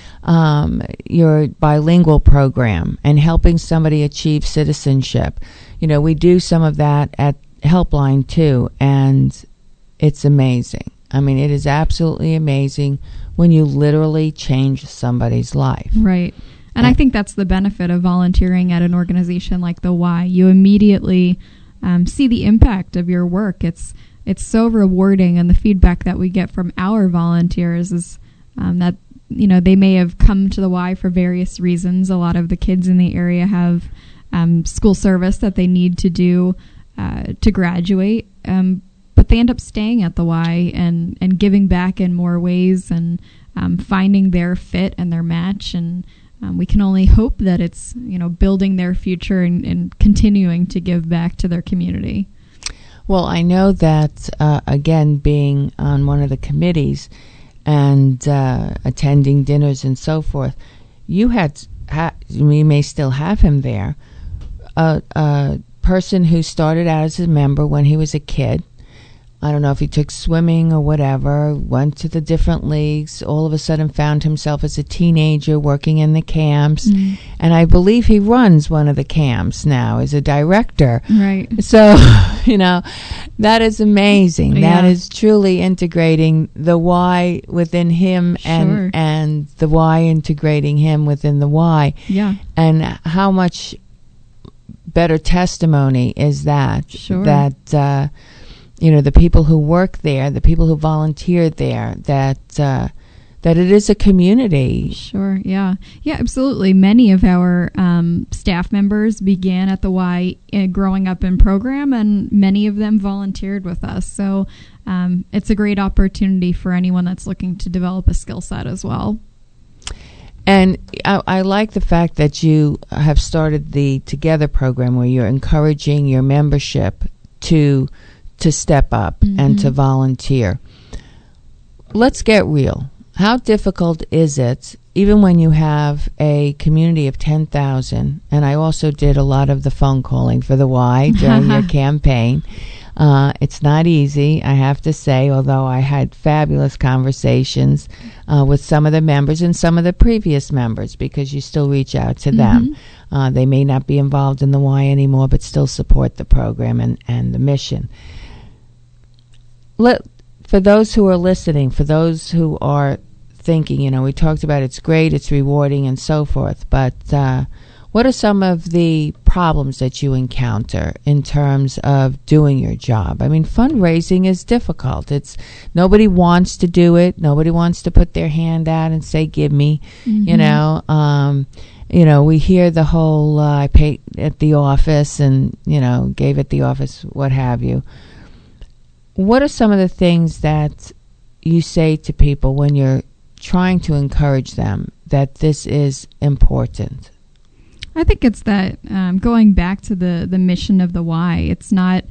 your bilingual program and helping somebody achieve citizenship. We do some of that at Helpline, too, and it's amazing. I mean, it is absolutely amazing when you literally change somebody's life. Right. And I think that's the benefit of volunteering at an organization like the Y. You immediately see the impact of your work. It's so rewarding, and the feedback that we get from our volunteers is that they may have come to the Y for various reasons. A lot of the kids in the area have school service that they need to do to graduate, but they end up staying at the Y and giving back in more ways and finding their fit and their match. And we can only hope that it's, building their future and continuing to give back to their community. Well, I know that, again, being on one of the committees and attending dinners and so forth, you may still have him there, a person who started out as a member when he was a kid. I don't know if he took swimming or whatever, went to the different leagues, all of a sudden found himself as a teenager working in the camps. And I believe he runs one of the camps now as a director. Right. So, that is amazing. Yeah. That is truly integrating the Y within him and the Y integrating him within the Y. Yeah. And how much better testimony is that? Sure. That, the people who work there, the people who volunteer there, that it is a community. Sure, yeah. Yeah, absolutely. Many of our staff members began at the Y growing up in program, and many of them volunteered with us. So it's a great opportunity for anyone that's looking to develop a skill set as well. And I like the fact that you have started the Together program where you're encouraging your membership to to step up and to volunteer. Let's get real. How difficult is it, even when you have a community of 10,000, and I also did a lot of the phone calling for the Y during your campaign. It's not easy, I have to say, although I had fabulous conversations with some of the members and some of the previous members, because you still reach out to them. They may not be involved in the Y anymore, but still support the program and the mission. For those who are listening, for those who are thinking, we talked about it's great, it's rewarding, and so forth, but what are some of the problems that you encounter in terms of doing your job? I mean, fundraising is difficult. Nobody wants to do it. Nobody wants to put their hand out and say, give me, we hear the whole, I paid at the office and, gave at the office, what have you. What are some of the things that you say to people when you're trying to encourage them that this is important? I think it's that going back to the mission of the Y. It's not,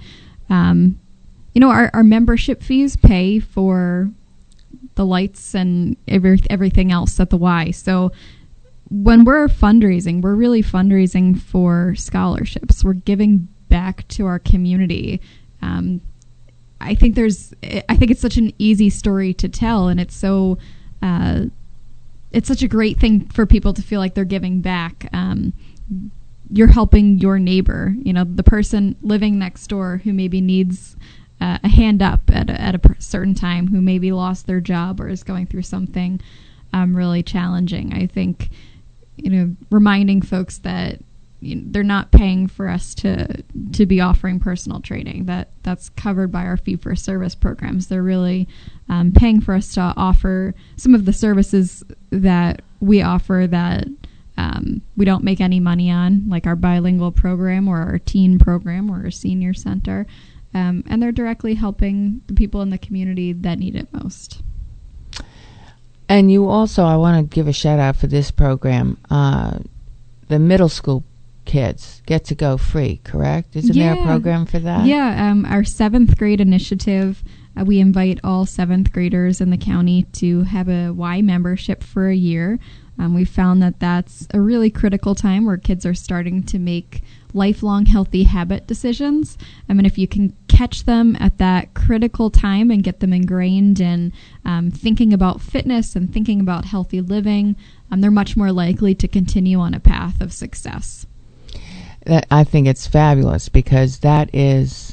our membership fees pay for the lights and everything else at the Y. So when we're fundraising, we're really fundraising for scholarships. We're giving back to our community. I think it's such an easy story to tell, and it's so. It's such a great thing for people to feel like they're giving back. You're helping your neighbor, the person living next door who maybe needs a hand up at a certain time, who maybe lost their job or is going through something really challenging. I think, reminding folks that they're not paying for us to be offering personal training. That's covered by our fee-for-service programs. They're really paying for us to offer some of the services that we offer that we don't make any money on, like our bilingual program or our teen program or our senior center. And they're directly helping the people in the community that need it most. And you also, I want to give a shout out for this program. The middle school kids get to go free, correct? Isn't there a program for that? Yeah, our 7th grade initiative, we invite all 7th graders in the county to have a Y membership for a year. We found that that's a really critical time where kids are starting to make lifelong healthy habit decisions. I mean, if you can catch them at that critical time and get them ingrained in thinking about fitness and thinking about healthy living, they're much more likely to continue on a path of success. I think it's fabulous, because that is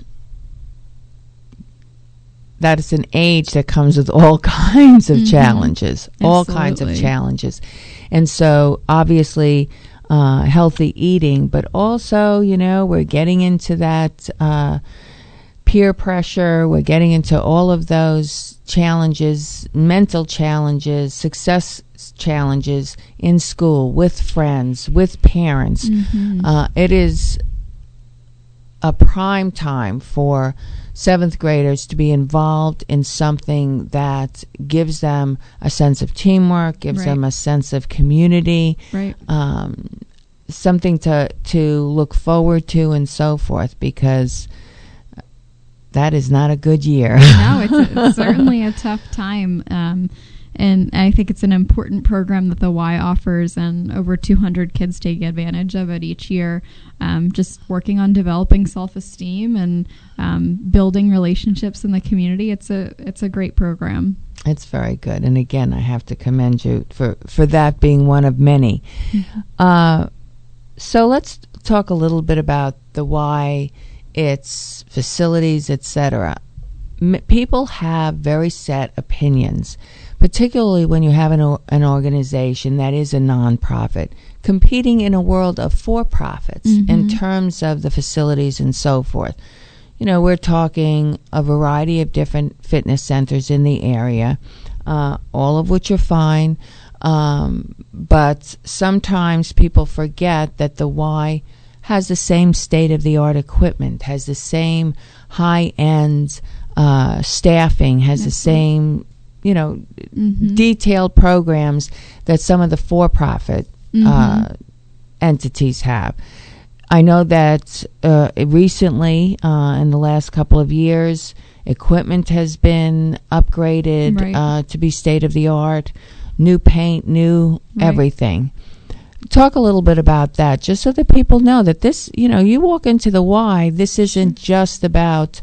an age that comes with all kinds of challenges, all kinds of challenges. And so obviously healthy eating, but also, we're getting into that peer pressure. We're getting into all of those challenges, mental challenges, success challenges in school, with friends, with parents. It is a prime time for 7th graders to be involved in something that gives them a sense of teamwork, gives them a sense of community, something to look forward to, and so forth, because that is not a good year. No, it's certainly a tough time. And I think it's an important program that the Y offers, and over 200 kids take advantage of it each year. Just working on developing self-esteem and building relationships in the community. It's a great program. It's very good. And again, I have to commend you for that being one of many. So let's talk a little bit about the Y, its facilities, etc. People have very set opinions, particularly when you have an organization that is a nonprofit competing in a world of for-profits in terms of the facilities and so forth. We're talking a variety of different fitness centers in the area, all of which are fine, but sometimes people forget that the Y has the same state-of-the-art equipment, has the same high-end staffing, has the same detailed programs that some of the for-profit entities have. I know that recently, in the last couple of years, equipment has been upgraded to be state-of-the-art, new paint, new everything. Talk a little bit about that, just so that people know that this, you walk into the Y, this isn't just about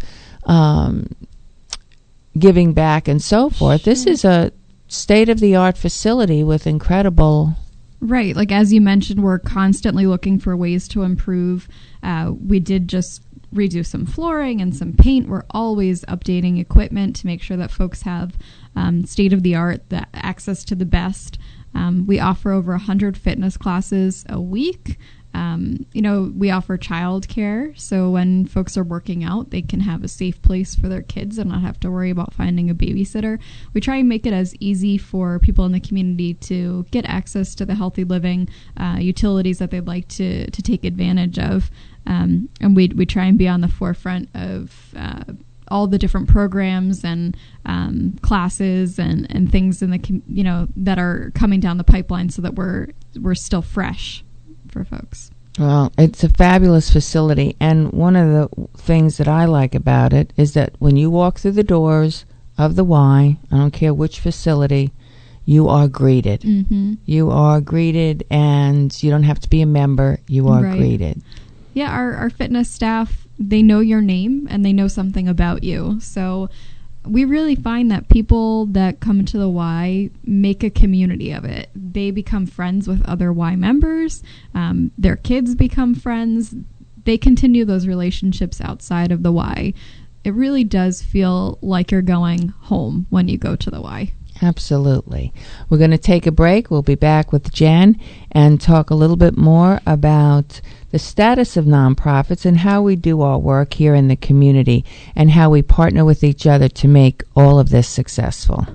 giving back and so forth. This is a state-of-the-art facility with incredible... Right. Like, as you mentioned, we're constantly looking for ways to improve. We did just redo some flooring and some paint. We're always updating equipment to make sure that folks have state-of-the-art, the access to the best. We offer over 100 fitness classes a week. We offer childcare, so when folks are working out, they can have a safe place for their kids and not have to worry about finding a babysitter. We try and make it as easy for people in the community to get access to the healthy living utilities that they'd like to take advantage of. And we try and be on the forefront of all the different programs and classes and things in the that are coming down the pipeline, so that we're still fresh for folks. Well, it's a fabulous facility, and one of the things that I like about it is that when you walk through the doors of the Y, I don't care which facility, you are greeted. Mm-hmm. You are greeted, and you don't have to be a member. You are greeted. Yeah, our fitness staff, they know your name and they know something about you. So we really find that people that come to the Y make a community of it. They become friends with other Y members. Their kids become friends. They continue those relationships outside of the Y. It really does feel like you're going home when you go to the Y. Absolutely. We're going to take a break. We'll be back with Jen and talk a little bit more about the status of nonprofits and how we do our work here in the community and how we partner with each other to make all of this successful.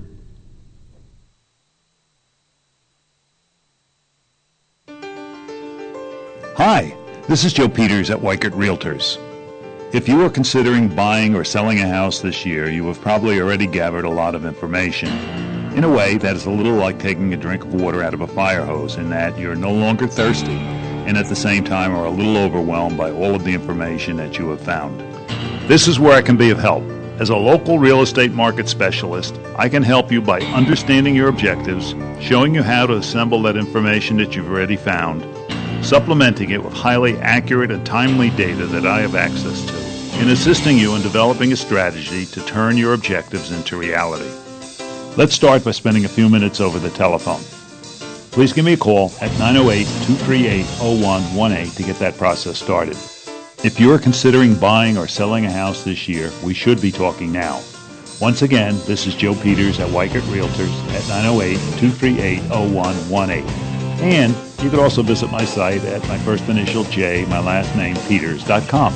Hi, this is Joe Peters at Weichert Realtors. If you are considering buying or selling a house this year, you have probably already gathered a lot of information. In a way, that is a little like taking a drink of water out of a fire hose, in that you're no longer thirsty and at the same time are a little overwhelmed by all of the information that you have found. This is where I can be of help. As a local real estate market specialist, I can help you by understanding your objectives, showing you how to assemble that information that you've already found, supplementing it with highly accurate and timely data that I have access to, and assisting you in developing a strategy to turn your objectives into reality. Let's start by spending a few minutes over the telephone. Please give me a call at 908-238-0118 to get that process started. If you're considering buying or selling a house this year, we should be talking now. Once again, this is Joe Peters at Weichert Realtors at 908-238-0118. And you can also visit my site at my first initial J, my last name, Peters.com.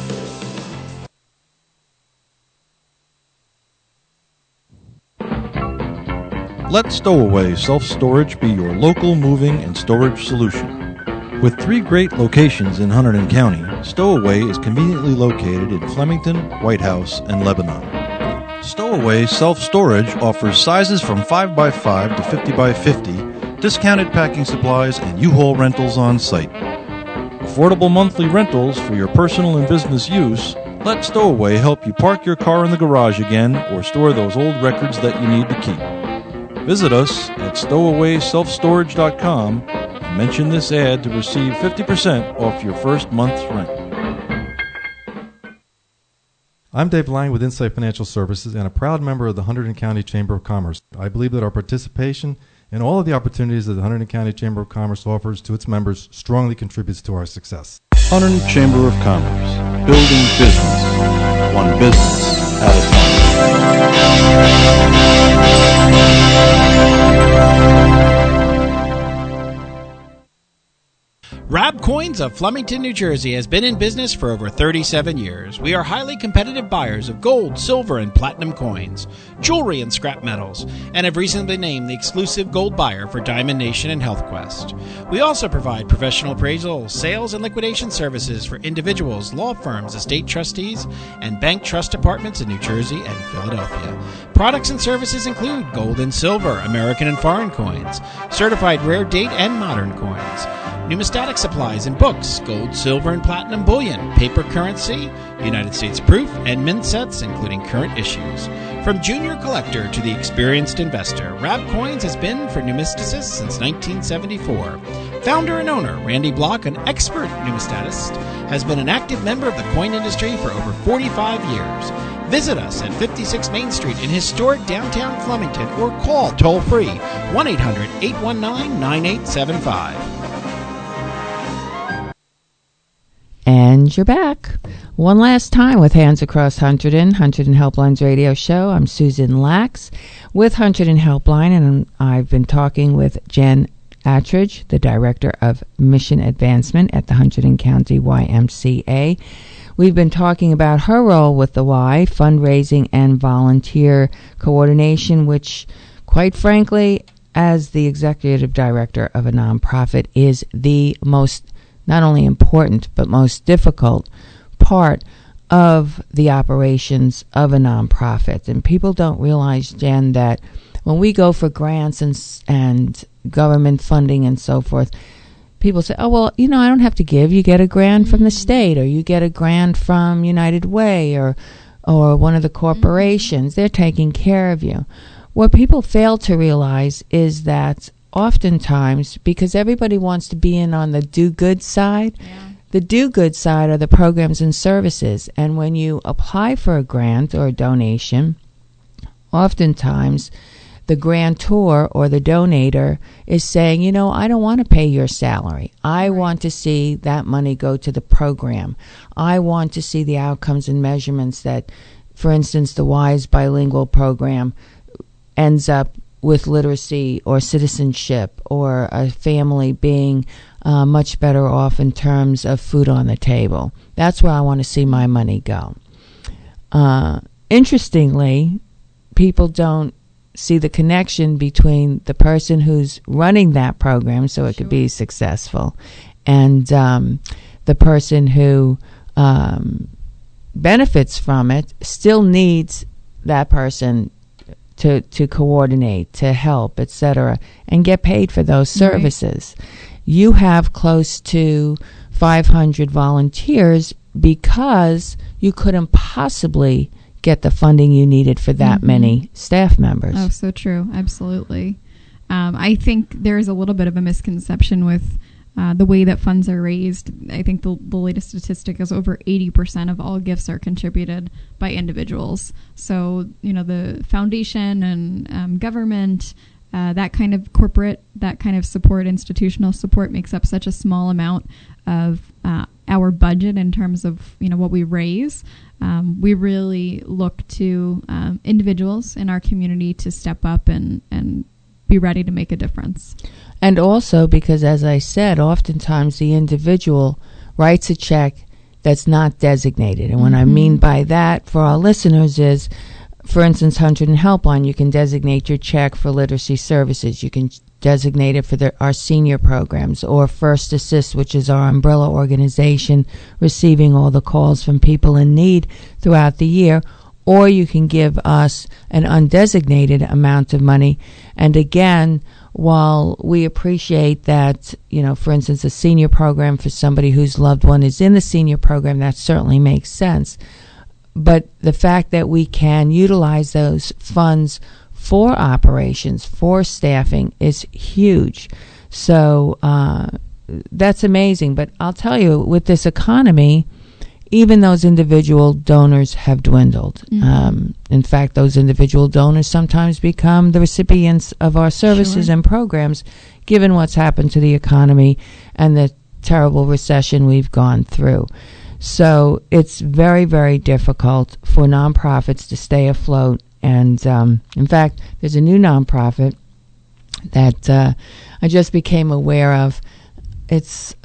Let Stowaway Self-Storage be your local moving and storage solution. With 3 great locations in Hunterdon County, Stowaway is conveniently located in Flemington, White House, and Lebanon. Stowaway Self-Storage offers sizes from 5x5 to 50x50, discounted packing supplies, and U-Haul rentals on site. Affordable monthly rentals for your personal and business use. Let Stowaway help you park your car in the garage again or store those old records that you need to keep. Visit us at stowawayselfstorage.com and mention this ad to receive 50% off your first month's rent. I'm Dave Lang with Insight Financial Services and a proud member of the Hunterdon County Chamber of Commerce. I believe that our participation in all of the opportunities that the Hunterdon County Chamber of Commerce offers to its members strongly contributes to our success. Hunterdon Chamber of Commerce, building business, one business at a time. Rab Coins of Flemington, New Jersey has been in business for over 37 years. We are highly competitive buyers of gold, silver, and platinum coins, jewelry, and scrap metals, and have recently named the exclusive gold buyer for Diamond Nation and HealthQuest. We also provide professional appraisal, sales, and liquidation services for individuals, law firms, estate trustees, and bank trust departments in New Jersey and Philadelphia. Products and services include gold and silver, American and foreign coins, certified rare date and modern coins. Numismatic supplies and books, gold, silver, and platinum bullion, paper currency, United States proof, and mint sets, including current issues. From junior collector to the experienced investor, Rab Coins has been for numisticists since 1974. Founder and owner Randy Block, an expert numismatist, has been an active member of the coin industry for over 45 years. Visit us at 56 Main Street in historic downtown Flemington or call toll-free 1-800-819-9875. And you're back. One last time with Hands Across Hunterdon Helpline's radio show. I'm Susan Lax with Hunterdon Helpline, and I've been talking with Jen Attridge, the Director of Mission Advancement at the Hunterdon County YMCA. We've been talking about her role with the Y, fundraising and volunteer coordination, which, quite frankly, as the Executive Director of a nonprofit, is the most not only important, but most difficult part of the operations of a nonprofit. And people don't realize, Jen, that when we go for grants and government funding and so forth, people say, oh, well, I don't have to give. You get a grant from the state, or you get a grant from United Way or one of the corporations. They're taking care of you. What people fail to realize is that oftentimes, because everybody wants to be in on the do-good side, the do-good side are the programs and services. And when you apply for a grant or a donation, oftentimes the grantor or the donator is saying, I don't want to pay your salary. I want to see that money go to the program. I want to see the outcomes and measurements that, for instance, the WISE bilingual program ends up with literacy or citizenship, or a family being much better off in terms of food on the table. That's where I want to see my money go. Interestingly, people don't see the connection between the person who's running that program so it could be successful and the person who benefits from it still needs that person to coordinate, to help, etc., and get paid for those services. Right. You have close to 500 volunteers because you couldn't possibly get the funding you needed for that many staff members. Oh, so true. Absolutely. I think there is a little bit of a misconception with the way that funds are raised. I think the latest statistic is over 80% of all gifts are contributed by individuals. So, the foundation and government, that kind of corporate, that kind of support, institutional support makes up such a small amount of our budget in terms of, what we raise. We really look to individuals in our community to step up and be ready to make a difference. And also because, as I said, oftentimes the individual writes a check that's not designated. And what I mean by that for our listeners is, for instance, Hunterdon Helpline, you can designate your check for literacy services. You can designate it for our senior programs, or First Assist, which is our umbrella organization receiving all the calls from people in need throughout the year. Or you can give us an undesignated amount of money. And again, while we appreciate that, for instance, a senior program for somebody whose loved one is in the senior program, that certainly makes sense. But the fact that we can utilize those funds for operations, for staffing, is huge. So that's amazing. But I'll tell you, with this economy, even those individual donors have dwindled. In fact, those individual donors sometimes become the recipients of our services and programs, given what's happened to the economy and the terrible recession we've gone through. So it's very, very difficult for nonprofits to stay afloat. And in fact, there's a new nonprofit that I just became aware of. It's,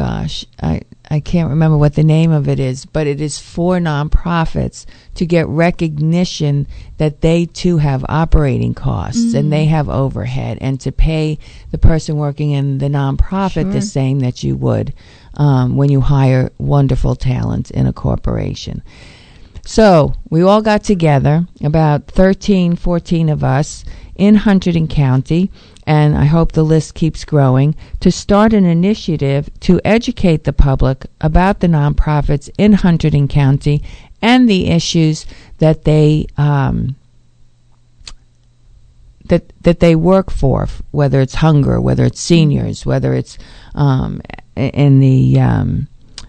I can't remember what the name of it is, but it is for nonprofits to get recognition that they too have operating costs and they have overhead, and to pay the person working in the nonprofit the same that you would when you hire wonderful talent in a corporation. So we all got together, about 13, 14 of us, in Hunterdon County, and I hope the list keeps growing, to start an initiative to educate the public about the nonprofits in Hunterdon County and the issues that they that they work for, whether it's hunger, whether it's seniors, whether it's in the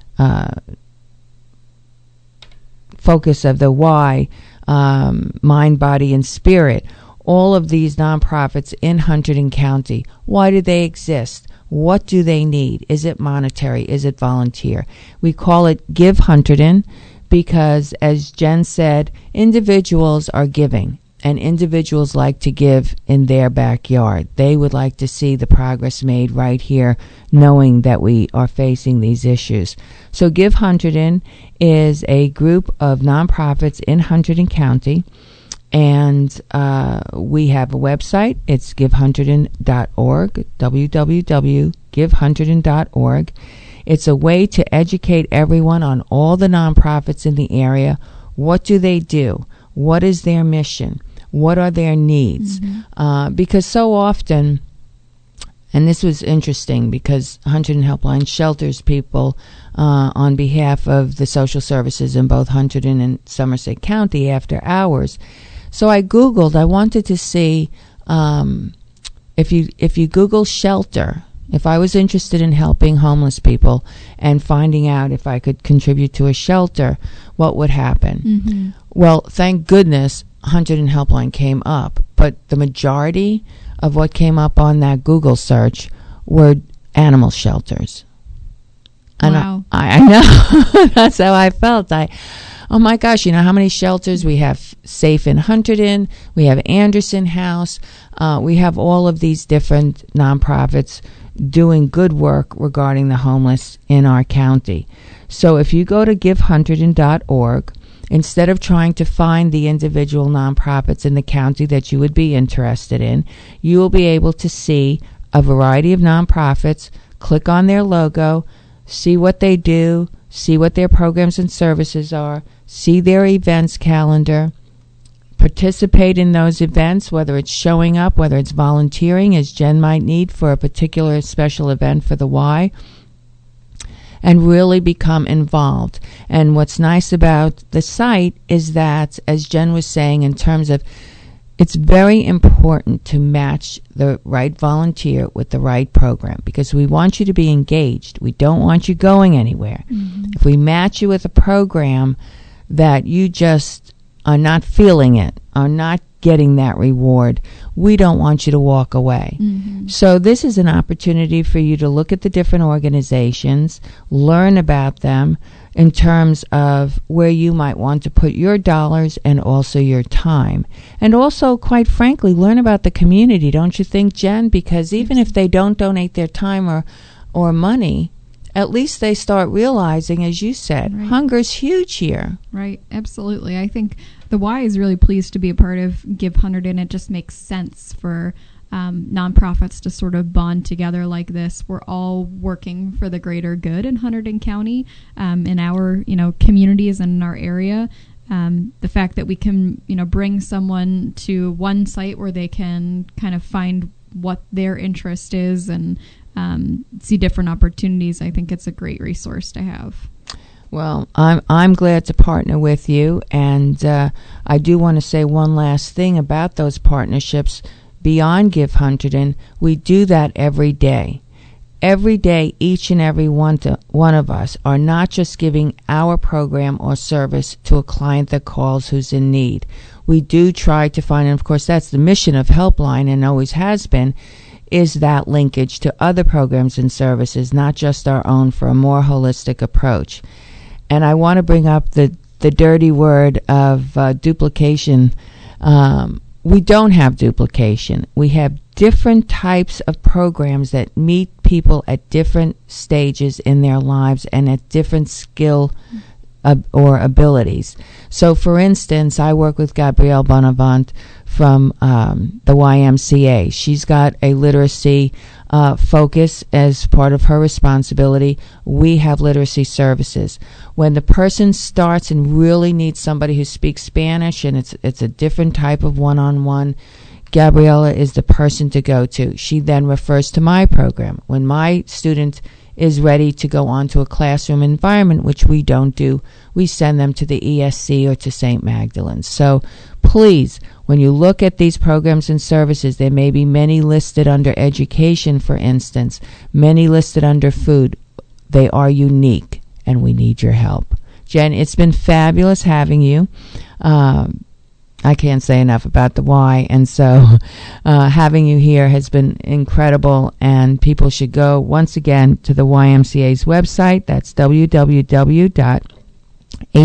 focus of the why, mind, body, and spirit. All of these nonprofits in Hunterdon County, why do they exist? What do they need? Is it monetary? Is it volunteer? We call it Give Hunterdon because, as Jen said, individuals are giving, and individuals like to give in their backyard. They would like to see the progress made right here, knowing that we are facing these issues. So Give Hunterdon is a group of nonprofits in Hunterdon County, and we have a website. It's givehunterdon.org, www.givehunterdon.org. It's a way to educate everyone on all the nonprofits in the area. What do they do? What is their mission? What are their needs? Because so often, and this was interesting because Hunterdon Helpline shelters people on behalf of the social services in both Hunterdon and Somerset County after hours. So I Googled, I wanted to see if you Google shelter, if I was interested in helping homeless people and finding out if I could contribute to a shelter, what would happen? Well, thank goodness Hunterdon Helpline came up, but the majority of what came up on that Google search were animal shelters. And wow. I know. That's how I felt. Oh my gosh, you know how many shelters we have safe in Hunterdon, we have Anderson House, we have all of these different nonprofits doing good work regarding the homeless in our county. So if you go to givehunterdon.org, instead of trying to find the individual nonprofits in the county that you would be interested in, you will be able to see a variety of nonprofits, click on their logo, see what they do, see what their programs and services are, see their events calendar, participate in those events, whether it's showing up, whether it's volunteering, as Jen might need for a particular special event for the Y, and really become involved. And what's nice about the site is that, as Jen was saying, in terms of it's very important to match the right volunteer with the right program because we want you to be engaged. We don't want you going anywhere. If we match you with a program that you just are not feeling it, are not getting that reward, we don't want you to walk away. So this is an opportunity for you to look at the different organizations, learn about them in terms of where you might want to put your dollars and also your time. And also, quite frankly, learn about the community, don't you think, Jen? Because even if they don't donate their time or money, at least they start realizing, as you said, hunger's huge here. Right, absolutely. I think the Y is really pleased to be a part of Give Hunterdon. It just makes sense for nonprofits to sort of bond together like this. We're all working for the greater good in Hunterdon County, in our communities and in our area. The fact that we can bring someone to one site where they can kind of find what their interest is and see different opportunities, I think it's a great resource to have. Well, I'm glad to partner with you, and I do want to say one last thing about those partnerships. Beyond Give Hunterdon, we do that every day. Every day, each and every one of us are not just giving our program or service to a client that calls who's in need. We do try to find, and of course that's the mission of Helpline and always has been, is that linkage to other programs and services, not just our own, for a more holistic approach. And I want to bring up the dirty word of duplication. We don't have duplication. We have different types of programs that meet people at different stages in their lives and at different skill or abilities. So, for instance, I work with Gabrielle Bonavant from the YMCA. She's got a literacy focus as part of her responsibility. We have literacy services. When the person starts and really needs somebody who speaks Spanish, and it's a different type of one-on-one Gabriella is the person to go to. She then refers to my program. When my student is ready to go on to a classroom environment, which we don't do, we send them to the ESC or to St. Magdalene's. So please, when you look at these programs and services, there may be many listed under education, for instance, many listed under food. They are unique, and we need your help. Jen, it's been fabulous having you. I can't say enough about the Y, and so having you here has been incredible, and people should go, once again, to the YMCA's website. That's www.ymca.org.